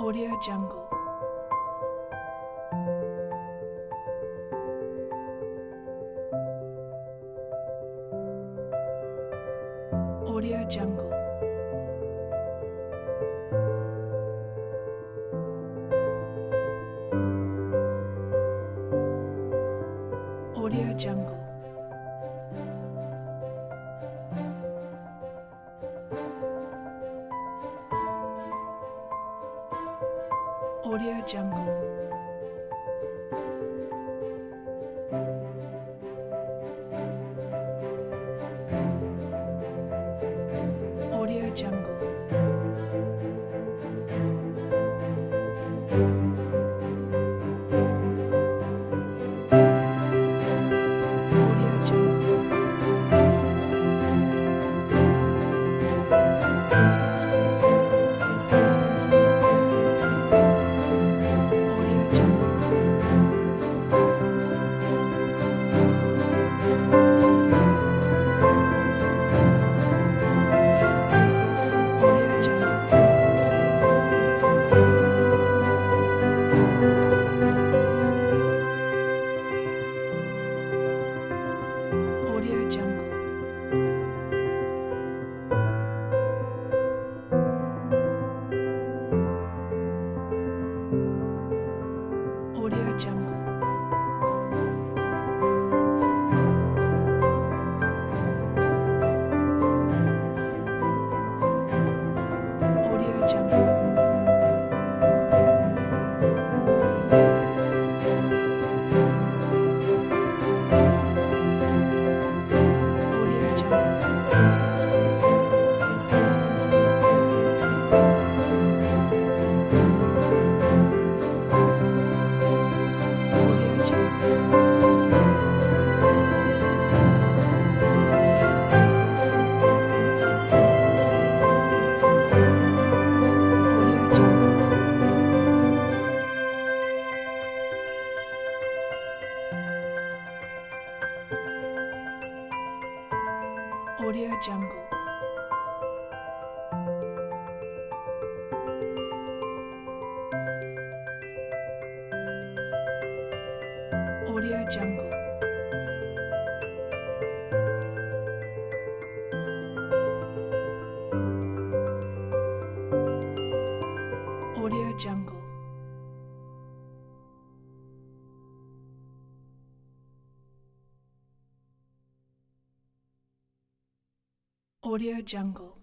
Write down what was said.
Audio Jungle. Audio Jungle. Audio Jungle. Audio Jungle. Audio Jungle. Audio Jungle. Audio Jungle. Audio Jungle. Audio Jungle. Audio Jungle. Audio Jungle. Audio Jungle. Audio Jungle. Audio Jungle. Audio Jungle. Audio Jungle. Audio Jungle. Audio Jungle.